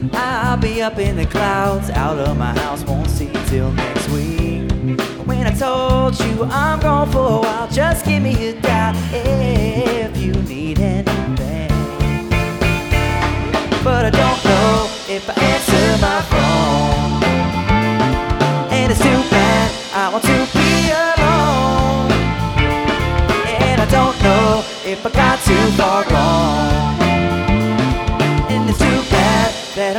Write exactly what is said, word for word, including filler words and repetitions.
I'll be up in the clouds, out of my house, won't see you till next week. When I told you I'm gone for a while, just give me a dial if you need anything. But I don't know if I answer my phone, and it's too bad, I want to be alone. And I don't know if I got too far gone.